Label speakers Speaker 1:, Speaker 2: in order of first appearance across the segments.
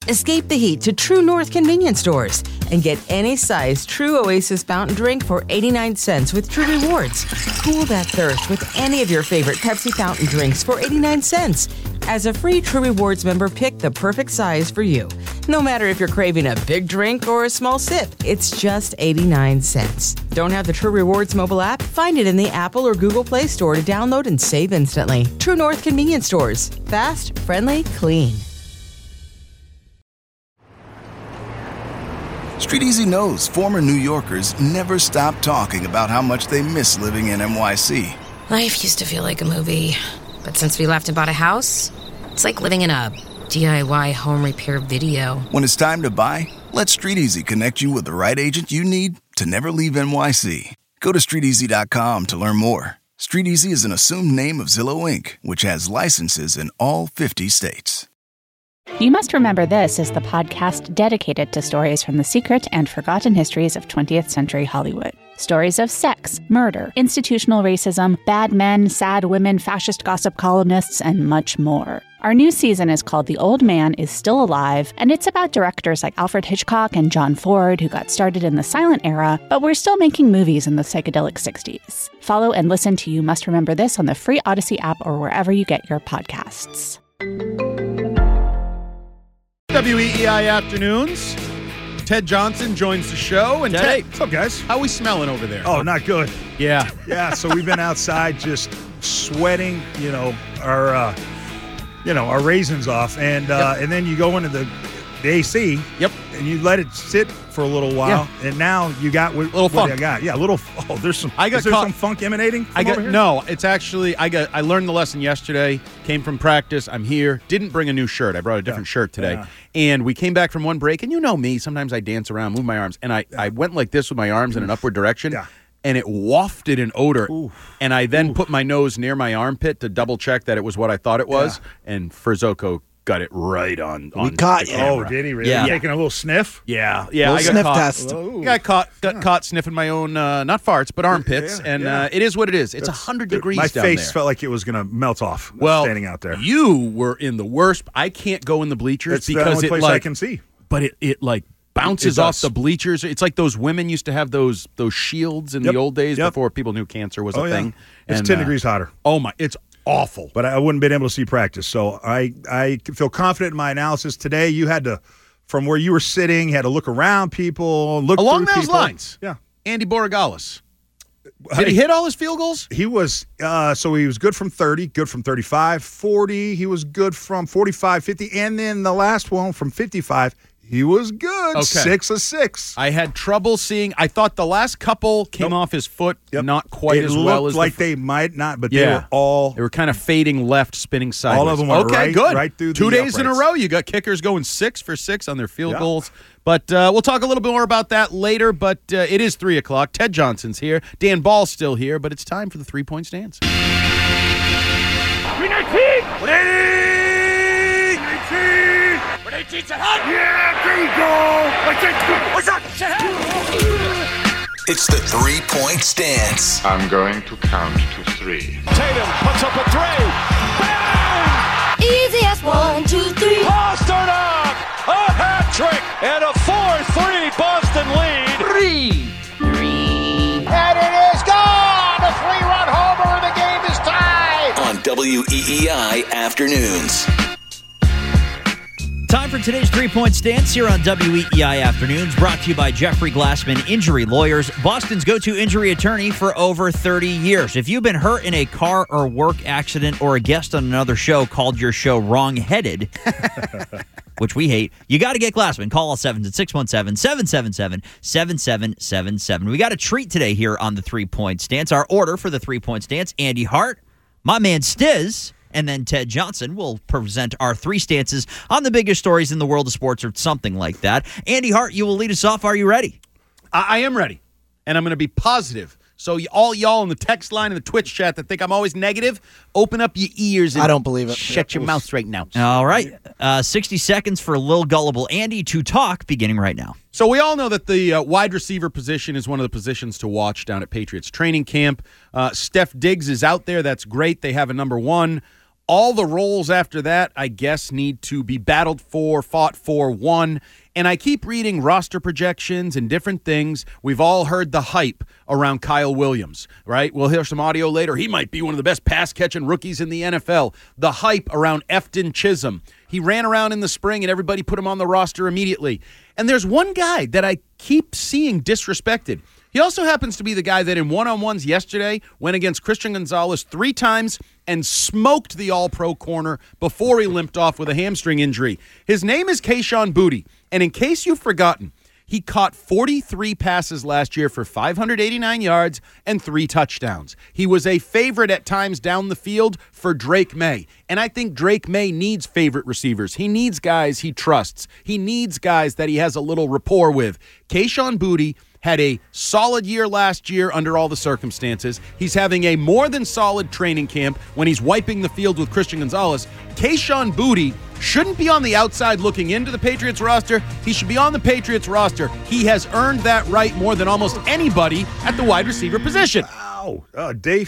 Speaker 1: Escape the heat to True North convenience stores and get any size True Oasis fountain drink for 89 cents with True Rewards. Cool that thirst with any of your favorite Pepsi fountain drinks for 89 cents. As a free True Rewards member, pick the perfect size for you. No matter if you're craving a big drink or a small sip, it's just 89 cents. Don't have the True Rewards mobile app? Find it in the Apple or Google Play Store to download and save instantly. True North convenience stores. Fast, friendly, clean.
Speaker 2: Street Easy knows former New Yorkers never stop talking about how much they miss living in NYC.
Speaker 3: Life used to feel like a movie, but since we left and bought a house, it's like living in a DIY home repair video.
Speaker 2: When it's time to buy, let Street Easy connect you with the right agent you need to never leave NYC. Go to StreetEasy.com to learn more. Street Easy is an assumed name of Zillow Inc., which has licenses in all 50 states.
Speaker 4: You Must Remember This is the podcast dedicated to stories from the secret and forgotten histories of 20th century Hollywood. Stories of sex, murder, institutional racism, bad men, sad women, fascist gossip columnists, and much more. Our new season is called The Old Man Is Still Alive, and it's about directors like Alfred Hitchcock and John Ford who got started in the silent era, but were still making movies in the psychedelic 60s. Follow and listen to You Must Remember This on the free Odyssey app or wherever you get your podcasts.
Speaker 5: WEEI Afternoons. Ted Johnson joins the show. And Ted,
Speaker 6: what's up, guys?
Speaker 5: how we smelling over there?
Speaker 6: Oh, not good.
Speaker 5: Yeah.
Speaker 6: Yeah, so we've been outside just sweating, our raisins off. And and then you go into the AC.
Speaker 5: Yep.
Speaker 6: And you let it sit for a little while.
Speaker 5: Yeah.
Speaker 6: And now you got what
Speaker 5: funk.
Speaker 6: I got. Yeah, a little. Oh, there's some. Is there some funk emanating from over here?
Speaker 5: No, it's actually I learned the lesson yesterday, came from practice, I'm here, didn't bring a new shirt. I brought a different shirt today.
Speaker 6: Yeah.
Speaker 5: And we came back from one break, and you know me, sometimes I dance around, move my arms, and I went like this with my arms in an upward direction.
Speaker 6: Yeah.
Speaker 5: And it wafted an odor.
Speaker 6: Ooh.
Speaker 5: And I then put my nose near my armpit to double check that it was what I thought it was.
Speaker 6: Yeah.
Speaker 5: And Frizoko got it right on.
Speaker 7: We caught you.
Speaker 6: Oh, did he really?
Speaker 5: Yeah.
Speaker 6: Taking a little sniff?
Speaker 5: Yeah.
Speaker 7: Little
Speaker 5: I got
Speaker 7: sniff
Speaker 5: caught.
Speaker 7: test.
Speaker 6: Whoa.
Speaker 5: Got caught sniffing my own, not farts, but armpits. It is what it is. It's 100 degrees
Speaker 6: My
Speaker 5: down
Speaker 6: face
Speaker 5: there.
Speaker 6: felt like it was going to melt off standing out there.
Speaker 5: You were in the worst. I can't go in the bleachers
Speaker 6: It's the
Speaker 5: because
Speaker 6: only
Speaker 5: it
Speaker 6: place I can see.
Speaker 5: But it like bounces
Speaker 6: It
Speaker 5: off
Speaker 6: does.
Speaker 5: the bleachers. It's like those women used to have those shields in the old days before people knew cancer was a thing.
Speaker 6: It's
Speaker 5: And,
Speaker 6: 10 degrees hotter.
Speaker 5: Oh my, it's awful.
Speaker 6: But I wouldn't been able to see practice. So I feel confident in my analysis today. You had to, from where you were sitting, you had to look around people, look
Speaker 5: Along
Speaker 6: through
Speaker 5: those
Speaker 6: people.
Speaker 5: lines.
Speaker 6: Yeah.
Speaker 5: Andy Borigalis. Did he hit all his field goals?
Speaker 6: He was, so he was good from 30, good from 35, 40. He was good from 45, 50. And then the last one from 55, he was good.
Speaker 5: Okay.
Speaker 6: 6 of 6.
Speaker 5: I had trouble seeing. I thought the last couple came off his foot not quite as well as
Speaker 6: like they might not, but they were all.
Speaker 5: They were kind of fading left, spinning sideways.
Speaker 6: All of them were
Speaker 5: okay, good.
Speaker 6: right through the
Speaker 5: 2 days in a
Speaker 6: uprights.
Speaker 5: row, you got kickers going 6 for 6 on their field goals. But we'll talk a little bit more about that later. But it is 3 o'clock. Ted Johnson's here. Dan Ball's still here. But it's time for the 3-point stance.
Speaker 8: 18 Yeah, there you go. What's up?
Speaker 2: It's the 3-point stance.
Speaker 9: I'm going to count to 3.
Speaker 8: Tatum puts up a 3. Bang!
Speaker 10: Easy as 1, 2, 3.
Speaker 8: Boston up! A hat trick and a 4-3 Boston lead.
Speaker 10: 3.
Speaker 8: And it is gone! A 3-run homer and the game is tied!
Speaker 2: On WEEI Afternoons.
Speaker 11: Time for today's 3-point stance here on WEEI Afternoons, brought to you by Jeffrey Glassman Injury Lawyers, Boston's go-to injury attorney for over 30 years. If you've been hurt in a car or work accident, or a guest on another show called your show wrong-headed, which we hate, you got to get Glassman. Call us 617-777-7777. We got a treat today here on the 3-point stance. Our order for the 3-point stance: Andy Hart, my man Stiz, and then Ted Johnson will present our 3 stances on the biggest stories in the world of sports, or something like that. Andy Hart, you will lead us off. Are you ready?
Speaker 5: I am ready, and I'm going to be positive. So all y'all in the text line and the Twitch chat that think I'm always negative, open up your ears and
Speaker 7: I don't believe it.
Speaker 5: Shut your mouth right now.
Speaker 11: All right. 60 seconds for Lil Gullible Andy to talk, beginning right now.
Speaker 5: So we all know that the wide receiver position is one of the positions to watch down at Patriots training camp. Steph Diggs is out there. That's great. They have a number 1. All the roles after that, I guess, need to be battled for, fought for, won. And I keep reading roster projections and different things. We've all heard the hype around Kyle Williams, right? We'll hear some audio later. He might be one of the best pass-catching rookies in the NFL. The hype around Efton Chisholm. He ran around in the spring, and everybody put him on the roster immediately. And there's one guy that I keep seeing disrespected. He also happens to be the guy that in one-on-ones yesterday went against Christian Gonzalez 3 times and smoked the all-pro corner before he limped off with a hamstring injury. His name is Kayshon Boutte, and in case you've forgotten, he caught 43 passes last year for 589 yards and 3 touchdowns. He was a favorite at times down the field for Drake May, and I think Drake May needs favorite receivers. He needs guys he trusts. He needs guys that he has a little rapport with. Kayshon Boutte had a solid year last year under all the circumstances. He's having a more than solid training camp when he's wiping the field with Christian Gonzalez. Kayshon Boutte shouldn't be on the outside looking into the Patriots roster. He should be on the Patriots roster. He has earned that right more than almost anybody at the wide receiver position.
Speaker 6: Wow. Day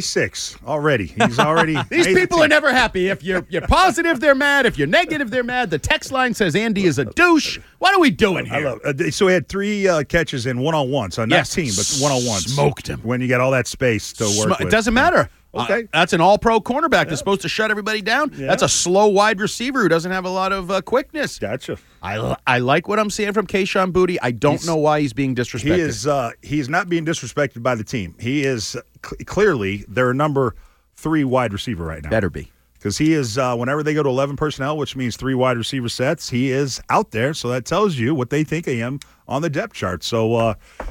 Speaker 6: 6 already. He's already.
Speaker 5: These people are never happy. If you're positive, they're mad. If you're negative, they're mad. The text line says Andy is a douche. What are we doing here?
Speaker 6: I love so he had 3 catches in one-on-one. So not team, but one-on-one.
Speaker 5: Smoked him.
Speaker 6: When you got all that space to work with.
Speaker 5: It doesn't matter.
Speaker 6: Okay.
Speaker 5: That's an all-pro cornerback that's supposed to shut everybody down. Yeah. That's a slow wide receiver who doesn't have a lot of quickness.
Speaker 6: Gotcha.
Speaker 5: I like what I'm seeing from Kayshon Boutte. I don't know why he's being disrespected.
Speaker 6: He's not being disrespected by the team. He is clearly their number 3 wide receiver right now.
Speaker 5: Better be.
Speaker 6: Because he is, whenever they go to 11 personnel, which means 3 wide receiver sets, he is out there. So that tells you what they think of him on the depth chart. So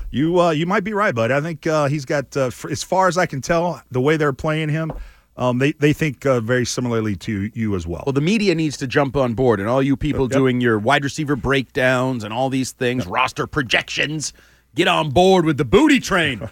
Speaker 6: you might be right, bud. I think he's got, as far as I can tell, the way they're playing him, they think very similarly to you as well.
Speaker 5: Well, the media needs to jump on board, and all you people doing your wide receiver breakdowns and all these things, roster projections, get on board with the Boutte train.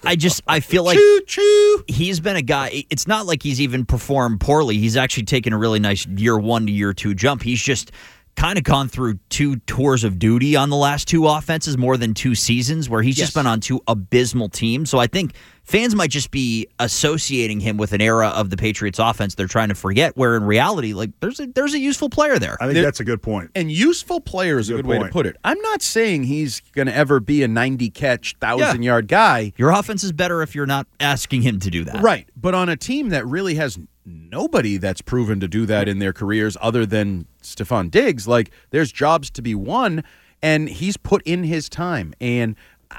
Speaker 11: I feel like
Speaker 5: choo-choo.
Speaker 11: He's been a guy. It's not like he's even performed poorly. He's actually taken a really nice year 1 to year 2 jump. He's just kind of gone through 2 tours of duty on the last 2 offenses, more than 2 seasons, where he's just been on 2 abysmal teams. So I think fans might just be associating him with an era of the Patriots offense they're trying to forget, where in reality, like there's a useful player there.
Speaker 6: I think that's a good point.
Speaker 5: And useful player is a good way to put it. I'm not saying he's going to ever be a 90-catch, 1,000-yard guy.
Speaker 11: Your offense is better if you're not asking him to do that.
Speaker 5: Right. But on a team that really has nobody that's proven to do that in their careers other than Stephon Diggs, like there's jobs to be won, and he's put in his time. And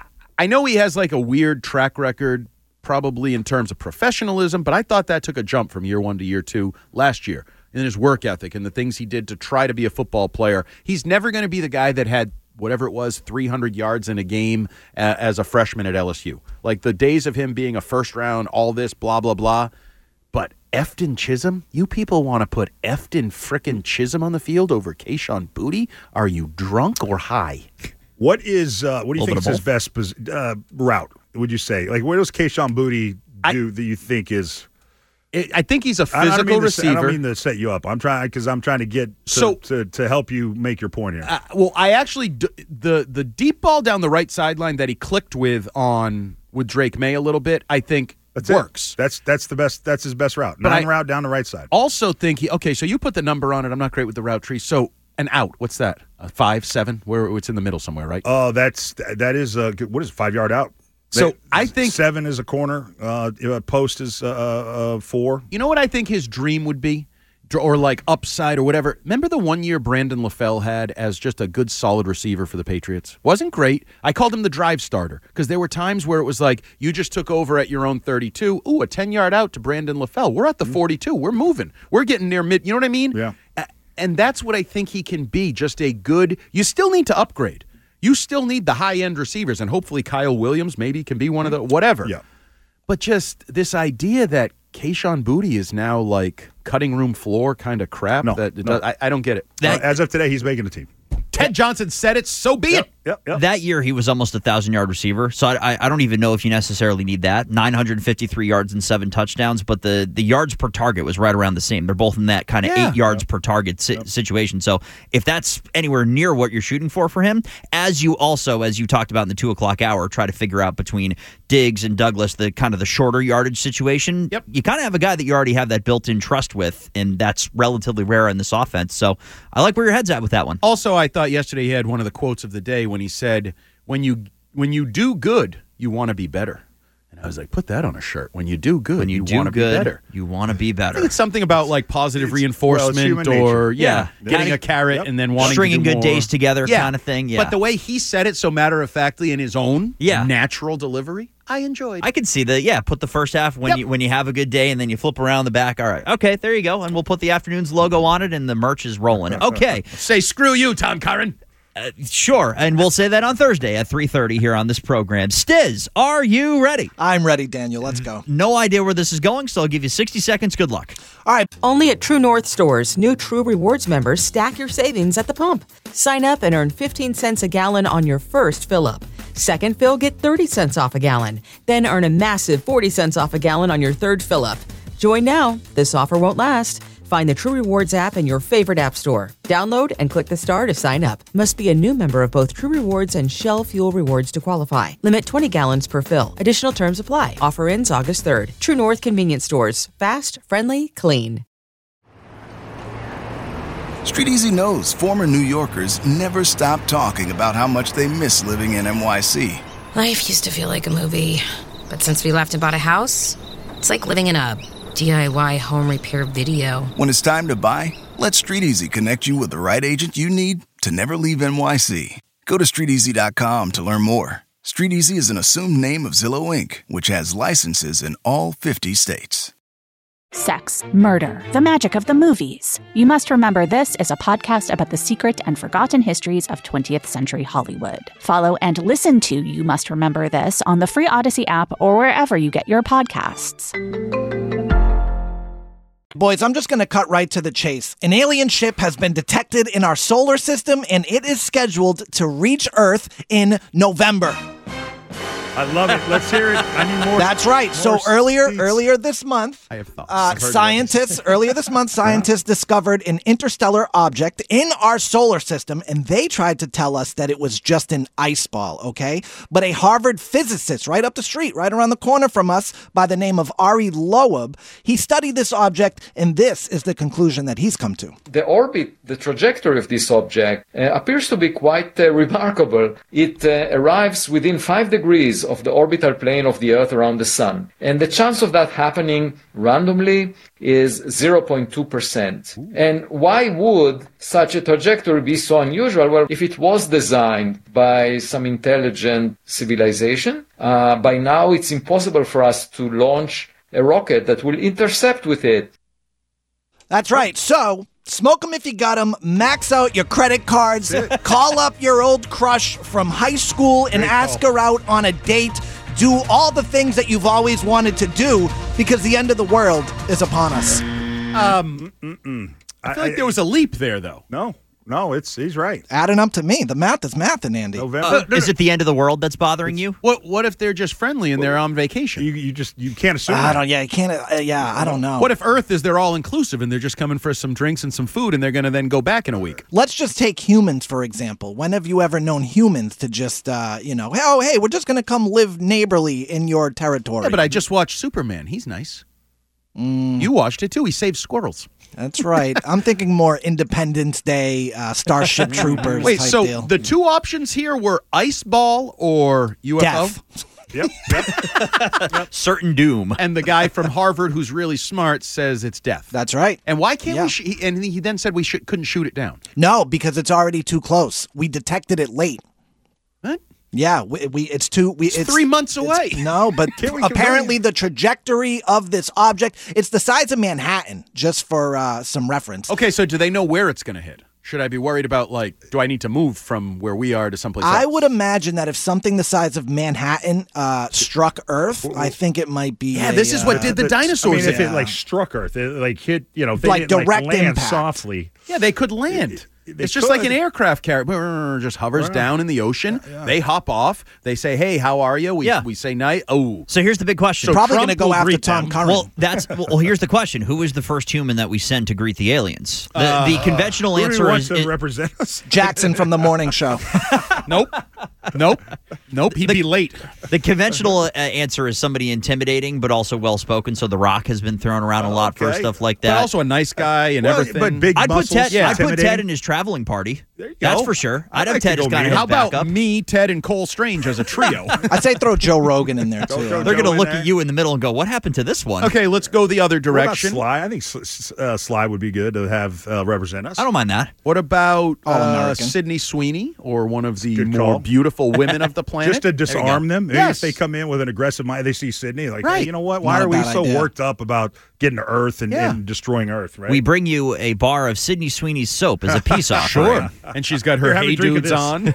Speaker 5: I know he has like a weird track record probably in terms of professionalism, but I thought that took a jump from year 1 to year 2 last year in his work ethic and the things he did to try to be a football player. He's never going to be the guy that had whatever it was, 300 yards in a game as a freshman at LSU. Like the days of him being a first round, all this, blah, blah, blah. But Efton Chisholm? You people want to put Efton frickin' Chisholm on the field over Kayshon Boutte? Are you drunk or high?
Speaker 6: What do you think is his best route, would you say? Like, where does Kayshon Boutte do that you think is...
Speaker 5: I think he's a physical receiver.
Speaker 6: I don't mean to set you up. I'm trying to get to help you make your point here.
Speaker 5: Well, I actually the deep ball down the right sideline that he clicked with Drake May a little bit, I think works.
Speaker 6: That's the best. That's his best route. Route down the right side.
Speaker 5: Also think so you put the number on it. I'm not great with the route tree. So an out. What's that? 5, 7? Where it's in the middle somewhere, right?
Speaker 6: Oh, that is what is it, 5-yard out?
Speaker 5: So I think
Speaker 6: 7 is a corner. Post is 4.
Speaker 5: You know what I think his dream would be? Or like upside or whatever. Remember the 1 year Brandon LaFell had as just a good, solid receiver for the Patriots? Wasn't great. I called him the drive starter because there were times where it was like you just took over at your own 32. Ooh, a 10-yard out to Brandon LaFell. We're at the 42. We're moving. We're getting near mid. You know what I mean?
Speaker 6: Yeah.
Speaker 5: And that's what I think he can be, just a good – you still need to upgrade. You still need the high-end receivers, and hopefully Kyle Williams maybe can be one of the – whatever.
Speaker 6: Yeah.
Speaker 5: But just this idea that Kayshon Boutte is now like cutting room floor kind of crap.
Speaker 6: No.
Speaker 5: I don't get it.
Speaker 6: As of today, he's making the team.
Speaker 5: Ted Johnson said it, so be it.
Speaker 6: Yep.
Speaker 11: That year, he was almost a 1,000-yard receiver, so I don't even know if you necessarily need that. 953 yards and 7 touchdowns, but the yards per target was right around the same. They're both in that kind of 8 yards per target situation. So if that's anywhere near what you're shooting for him, as you talked about in the 2 o'clock hour, try to figure out between Diggs and Douglas the kind of the shorter yardage situation, you kind of have a guy that you already have that built-in trust with, and that's relatively rare in this offense. So I like where your head's at with that one.
Speaker 5: Also, I thought yesterday he had one of the quotes of the day when he said, when you do good, you want to be better. And I was like, put that on a shirt. When you do good, you want to be better.
Speaker 11: You want to be better.
Speaker 5: I think it's something about like positive reinforcement or getting a carrot and then wanting
Speaker 11: stringing
Speaker 5: to do
Speaker 11: good
Speaker 5: more.
Speaker 11: Days together kind of thing. Yeah.
Speaker 5: But the way he said it so matter-of-factly in his own natural delivery, I enjoyed.
Speaker 11: I can see put the first half when you have a good day and then you flip around the back. All right. Okay, there you go. And we'll put the afternoon's logo on it and the merch is rolling. Okay.
Speaker 5: Say screw you, Tom Curran.
Speaker 11: Sure, and we'll say that on Thursday at 3:30 here on this program. Stiz, are you ready?
Speaker 7: I'm ready, Daniel. Let's go.
Speaker 11: No idea where this is going, so I'll give you 60 seconds. Good luck.
Speaker 7: All right.
Speaker 1: Only at True North stores, new True Rewards members stack your savings at the pump. Sign up and earn 15 cents a gallon on your first fill-up. Second fill, get 30 cents off a gallon. Then earn a massive 40 cents off a gallon on your third fill-up. Join now. This offer won't last. Find the True Rewards app in your favorite app store. Download and click the star to sign up. Must be a new member of both True Rewards and Shell Fuel Rewards to qualify. Limit 20 gallons per fill. Additional terms apply. Offer ends August 3rd. True North Convenience Stores. Fast, friendly, clean.
Speaker 2: Street Easy knows former New Yorkers never stop talking about how much they miss living in NYC.
Speaker 3: Life used to feel like a movie, but since we left and bought a house, it's like living in a DIY home repair video.
Speaker 2: When it's time to buy, let Street Easy connect you with the right agent you need to never leave NYC. Go to StreetEasy.com to learn more. Street Easy is an assumed name of Zillow Inc., which has licenses in all 50 states.
Speaker 4: Sex, murder, the magic of the movies. You Must Remember This is a podcast about the secret and forgotten histories of 20th century Hollywood. Follow and listen to You Must Remember This on the free Odyssey app or wherever you get your podcasts.
Speaker 7: Boys, I'm just going to cut right to the chase. An alien ship has been detected in our solar system, and it is scheduled to reach Earth in November.
Speaker 6: I love it. Let's hear it. I need more.
Speaker 7: That's right. So earlier this month,
Speaker 5: I have thoughts.
Speaker 7: Scientists discovered an interstellar object in our solar system, and they tried to tell us that it was just an ice ball, okay? But a Harvard physicist right up the street, right around the corner from us, by the name of Ari Loeb, he studied this object, and this is the conclusion that he's come to.
Speaker 12: The orbit, the trajectory of this object appears to be quite remarkable. It arrives within 5 degrees of the orbital plane of the Earth around the Sun. And the chance of that happening randomly is 0.2%. And why would such a trajectory be so unusual? Well, if it was designed by some intelligent civilization, by now it's impossible for us to launch a rocket that will intercept with it.
Speaker 7: That's right. So smoke them if you got them. Max out your credit cards. Call up your old crush from high school and ask her out on a date. Do all the things that you've always wanted to do because the end of the world is upon us.
Speaker 5: I feel like there was a leap there, though.
Speaker 6: No, he's right.
Speaker 7: Adding up to me. The math is mathing, Andy.
Speaker 11: Is it the end of the world that's bothering you?
Speaker 5: What if they're just friendly and they're on vacation?
Speaker 6: You can't assume.
Speaker 7: I don't know.
Speaker 5: What if Earth is they're all inclusive and they're just coming for some drinks and some food and they're going to then go back in a week?
Speaker 7: Let's just take humans, for example. When have you ever known humans to just, hey, we're just going to come live neighborly in your territory?
Speaker 5: Yeah, but I just watched Superman. He's nice. You watched it, too. He saved squirrels.
Speaker 7: That's right. I'm thinking more Independence Day, Starship Troopers
Speaker 5: Wait,
Speaker 7: type
Speaker 5: so
Speaker 7: deal.
Speaker 5: The two options here were ice ball or UFO?
Speaker 7: Death.
Speaker 6: Yep.
Speaker 11: Certain doom.
Speaker 5: And the guy from Harvard who's really smart says it's death.
Speaker 7: That's right.
Speaker 5: And why can't we? And he then said we couldn't shoot it down.
Speaker 7: No, because it's already too close. We detected it late.
Speaker 5: What?
Speaker 7: Yeah, it's
Speaker 5: 3 months away.
Speaker 7: No, but apparently the trajectory of this object, it's the size of Manhattan, just for some reference.
Speaker 5: Okay, so do they know where it's going to hit? Should I be worried about, do I need to move from where we are to someplace else?
Speaker 7: I would imagine that if something the size of Manhattan struck Earth, I think it might be.
Speaker 5: Yeah, this is what did the dinosaurs.
Speaker 6: I mean, if it struck Earth, it hit,
Speaker 7: like direct
Speaker 6: land
Speaker 7: impact
Speaker 6: softly.
Speaker 5: Yeah, they could land. It's just like an aircraft carrier. Just hovers down in the ocean. Yeah. They hop off. They say, hey, how are you? We say night. Oh.
Speaker 11: So here's the big question.
Speaker 7: So probably going to go after Tom Curran.
Speaker 11: Well, here's the question. Who is the first human that we send to greet the aliens? The conventional answer is...
Speaker 6: to represent us?
Speaker 7: Jackson from the morning show.
Speaker 5: Nope. He'd be late.
Speaker 11: The conventional answer is somebody intimidating, but also well-spoken. So The Rock has been thrown around a lot for stuff like that.
Speaker 5: But also a nice guy and everything.
Speaker 6: But big muscles.
Speaker 11: I'd put Ted in his traveling party. That's for sure. I'd have Ted as kind of his backup.
Speaker 5: How about me, Ted, and Cole Strange as a trio?
Speaker 7: I'd say throw Joe Rogan in there, too.
Speaker 11: They're going to look at you in the middle and go, what happened to this one?
Speaker 5: Okay, let's go the other direction.
Speaker 6: What about Sly? I think Sly would be good to have represent us.
Speaker 11: I don't mind that.
Speaker 5: What about Sydney Sweeney or one of the more beautiful women of the planet?
Speaker 6: Just to disarm them. Maybe if they come in with an aggressive mind, they see Sydney, like, hey, you know what? Why are we so worked up about getting to Earth and destroying Earth, right?
Speaker 11: We bring you a bar of Sydney Sweeney's soap as a peace offering.
Speaker 5: Sure. And she's got her Hey Dudes on.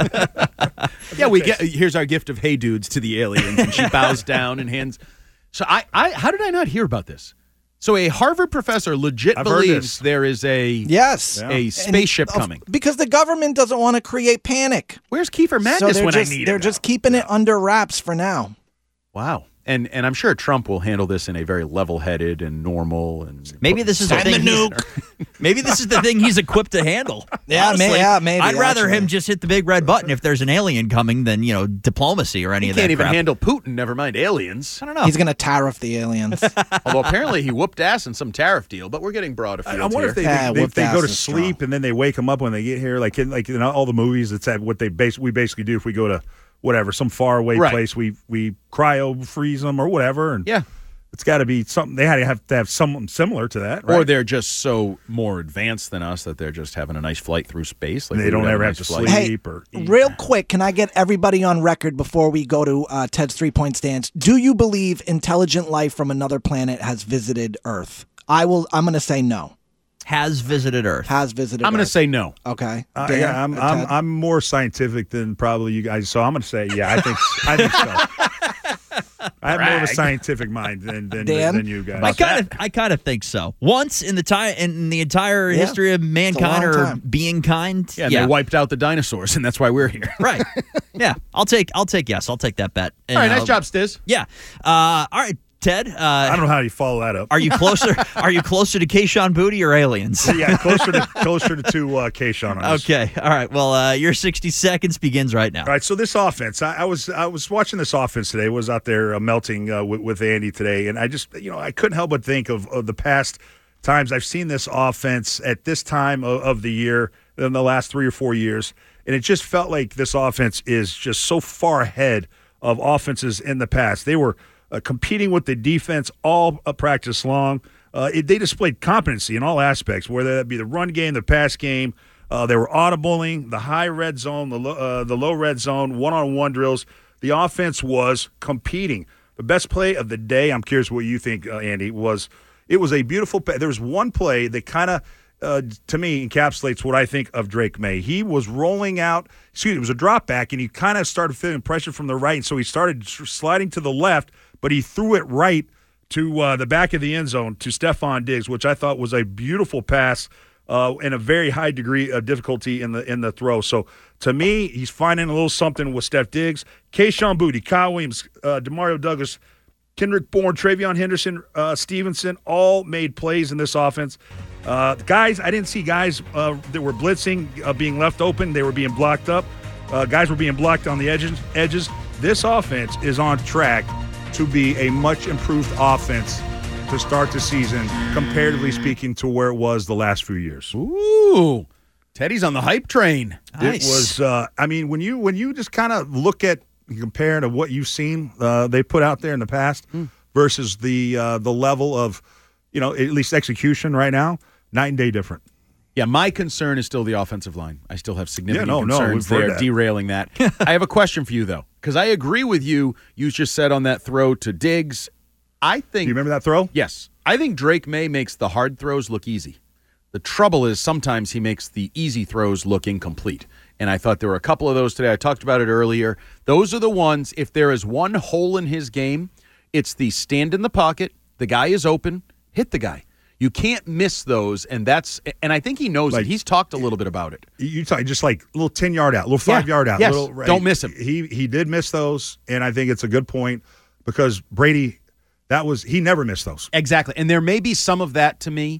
Speaker 5: Here's our gift of Hey Dudes to the aliens. And she bows down and hands. So how did I not hear about this? So a Harvard professor legit believes there is a spaceship coming.
Speaker 7: Because the government doesn't want to create panic.
Speaker 5: Where's Kiefer Magnus when I need him?
Speaker 7: They're just keeping it under wraps for now.
Speaker 5: Wow. And I'm sure Trump will handle this in a very level-headed and normal and
Speaker 11: maybe this is the thing. Maybe this is the thing he's equipped to handle.
Speaker 7: Honestly, maybe.
Speaker 11: I'd rather him just hit the big red button if there's an alien coming than diplomacy or any of that.
Speaker 5: He can't even
Speaker 11: crap.
Speaker 5: handle Putin. Never mind aliens.
Speaker 11: I don't know.
Speaker 7: He's going to tariff the aliens.
Speaker 5: Although apparently he whooped ass in some tariff deal. But we're getting broad afield.
Speaker 6: I wonder if they go to sleep and then they wake them up when they get here, like in all the movies. It's what we basically do if we go to. Whatever, some faraway place, we cryo freeze them or whatever, and it's got to be something. They have to have something similar to that, right?
Speaker 5: Or they're just so more advanced than us that they're just having a nice flight through space. Like
Speaker 6: they don't ever have to sleep or eat.
Speaker 7: Real quick, can I get everybody on record before we go to Ted's 3-point stance? Do you believe intelligent life from another planet has visited Earth? I'm going to say no.
Speaker 11: Has visited Earth.
Speaker 7: I'm
Speaker 5: going to say no.
Speaker 7: Okay.
Speaker 6: I'm more scientific than probably you guys, so I'm going to say I think so. I have more of a scientific mind than you guys.
Speaker 11: I kind of think so. Once in the entire history of mankind or being kind.
Speaker 5: Yeah, they wiped out the dinosaurs, and that's why we're here.
Speaker 11: Right. Yeah. I'll take yes. I'll take that bet.
Speaker 5: And, all right. Nice job, Stiz.
Speaker 11: Yeah. All right. Ted,
Speaker 6: I don't know how you follow that up.
Speaker 11: Are you closer? Are you closer to Keyshawn Booty or aliens?
Speaker 6: Yeah, closer to Keyshawn.
Speaker 11: Okay, all right. Well, your 60 seconds begins right now.
Speaker 6: All right. So this offense, I was watching this offense today. Was out there melting with Andy today, and I just I couldn't help but think of the past times I've seen this offense at this time of the year in the last 3 or 4 years, and it just felt like this offense is just so far ahead of offenses in the past. They were competing with the defense all practice long. They displayed competency in all aspects, whether that be the run game, the pass game. They were audibling, the high red zone, the low red zone, one-on-one drills. The offense was competing. The best play of the day, I'm curious what you think, Andy, was it was a beautiful play. There was one play that kind of, to me, encapsulates what I think of Drake May. He was rolling out, it was a drop back, and he kind of started feeling pressure from the right, and so he started sliding to the left, but he threw it right to the back of the end zone to Stephon Diggs, which I thought was a beautiful pass and a very high degree of difficulty in the throw. So to me, he's finding a little something with Steph Diggs, Keyshawn Booty, Kyle Williams, Demario Douglas, Kendrick Bourne, Travion Henderson, Stevenson, all made plays in this offense. Guys, I didn't see guys that were blitzing being left open. They were being blocked up. Guys were being blocked on the edges. This offense is on track to be a much improved offense to start the season, comparatively speaking, to where it was the last few years.
Speaker 5: Ooh, Teddy's on the hype train.
Speaker 6: Nice. It was, when you just kind of look at, compare to what you've seen they put out there in the past versus the level of, at least execution right now, night and day different.
Speaker 5: Yeah, my concern is still the offensive line. I still have significant concerns. They're derailing that. I have a question for you, though, because I agree with you. You just said on that throw to Diggs, I think...
Speaker 6: Do you remember that throw?
Speaker 5: Yes. I think Drake May makes the hard throws look easy. The trouble is sometimes he makes the easy throws look incomplete. And I thought there were a couple of those today. I talked about it earlier. Those are the ones, if there is one hole in his game, it's the stand in the pocket, the guy is open, hit the guy. You can't miss those, and I think he knows it. He's talked a little bit about it.
Speaker 6: You talk just like a little 10-yard out, a little 5-yard out.
Speaker 5: Yes,
Speaker 6: little,
Speaker 5: don't miss him.
Speaker 6: He did miss those, and I think it's a good point because Brady, he never missed those.
Speaker 5: Exactly, and there may be some of that to me,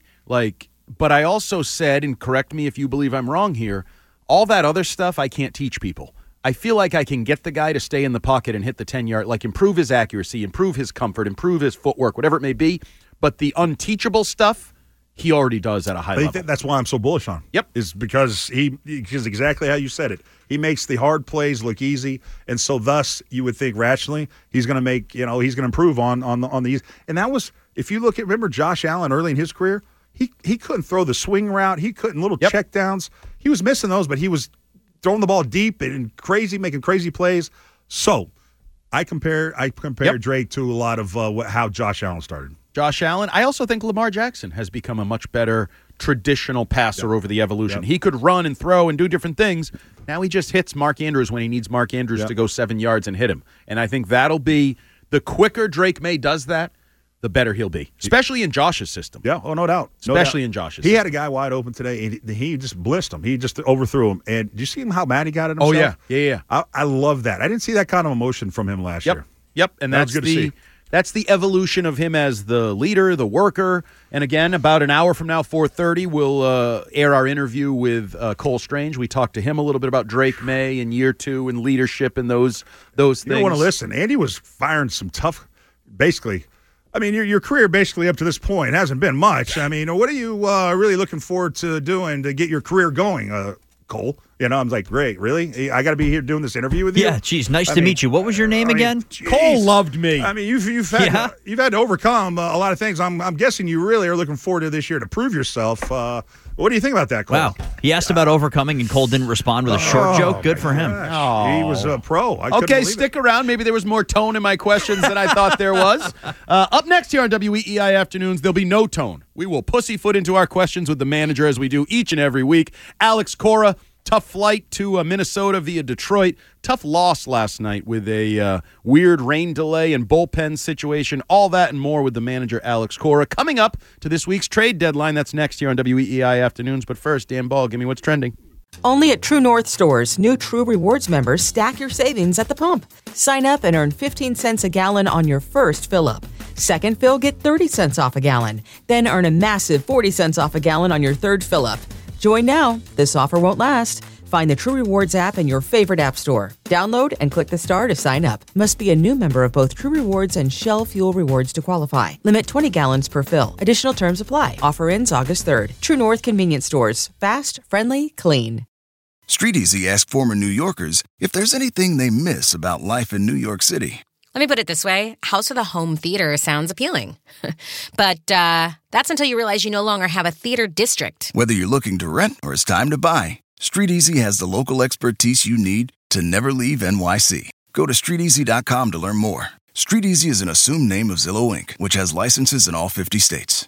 Speaker 5: but I also said, and correct me if you believe I'm wrong here, all that other stuff I can't teach people. I feel like I can get the guy to stay in the pocket and hit the 10-yard, improve his accuracy, improve his comfort, improve his footwork, whatever it may be. But the unteachable stuff, he already does at a high level.
Speaker 6: That's why I'm so bullish on him.
Speaker 5: Yep.
Speaker 6: Is because because exactly how you said it. He makes the hard plays look easy, and so thus you would think rationally he's going to make, he's going to improve on these. And that was, if you remember Josh Allen early in his career, he couldn't throw the swing route. He couldn't check downs. He was missing those, but he was throwing the ball deep and making crazy plays. So I compare Drake to a lot of how Josh Allen started.
Speaker 5: Josh Allen. I also think Lamar Jackson has become a much better traditional passer over the evolution. He could run and throw and do different things. Now he just hits Mark Andrews when he needs Mark Andrews to go 7 yards and hit him. And I think that'll be the quicker Drake May does that, the better he'll be, especially in Josh's system.
Speaker 6: Yeah, no doubt.
Speaker 5: Especially in Josh's
Speaker 6: He
Speaker 5: system.
Speaker 6: had a guy wide open today, and he just blissed him. He just overthrew him. And did you see how mad he got at himself?
Speaker 5: Oh, yeah.
Speaker 6: I love that. I didn't see that kind of emotion from him last year.
Speaker 5: Yep, and that's
Speaker 6: good to see.
Speaker 5: That's the evolution of him as the leader, the worker. And again, about an hour from now, 4:30, we'll air our interview with Cole Strange. We talked to him a little bit about Drake May in year 2 and leadership and those things.
Speaker 6: You don't want to listen. Andy was firing some tough, basically. I mean, your career basically up to this point hasn't been much. I mean, what are you really looking forward to doing to get your career going, Cole? I'm like, great, really? I got to be here doing this interview with you?
Speaker 11: Yeah, geez, nice to meet you. What was your name again?
Speaker 5: Cole loved me.
Speaker 6: I mean, you've had to overcome a lot of things. I'm guessing you really are looking forward to this year to prove yourself. What do you think about that, Cole?
Speaker 11: Wow. He asked about overcoming, and Cole didn't respond with a short joke. Good for him.
Speaker 6: He was a pro.
Speaker 5: Okay, stick around. Maybe there was more tone in my questions than I thought there was. Up next here on WEEI Afternoons, there'll be no tone. We will pussyfoot into our questions with the manager as we do each and every week. Alex Cora. Tough flight to Minnesota via Detroit. Tough loss last night with a weird rain delay and bullpen situation. All that and more with the manager, Alex Cora. Coming up to this week's trade deadline. That's next here on WEEI Afternoons. But first, Dan Ball, give me what's trending.
Speaker 1: Only at True North stores, new True Rewards members stack your savings at the pump. Sign up and earn 15 cents a gallon on your first fill-up. Second fill, get 30 cents off a gallon. Then earn a massive 40 cents off a gallon on your third fill-up. Join now. This offer won't last. Find the True Rewards app in your favorite app store. Download and click the star to sign up. Must be a new member of both True Rewards and Shell Fuel Rewards to qualify. Limit 20 gallons per fill. Additional terms apply. Offer ends August 3rd. True North Convenience Stores. Fast, friendly, clean.
Speaker 2: Street Easy asked former New Yorkers if there's anything they miss about life in New York City.
Speaker 3: Let me put it this way. House of the Home Theater sounds appealing. But that's until you realize you no longer have a theater district.
Speaker 2: Whether you're looking to rent or it's time to buy, Street Easy has the local expertise you need to never leave NYC. Go to StreetEasy.com to learn more. Street Easy is an assumed name of Zillow, Inc., which has licenses in all 50 states.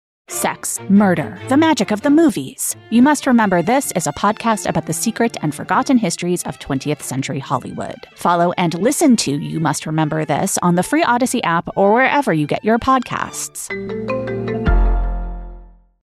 Speaker 4: Sex, murder, the magic of the movies. You Must Remember This is a podcast about the secret and forgotten histories of 20th century Hollywood. Follow and listen to You Must Remember This on the free Odyssey app or wherever you get your podcasts.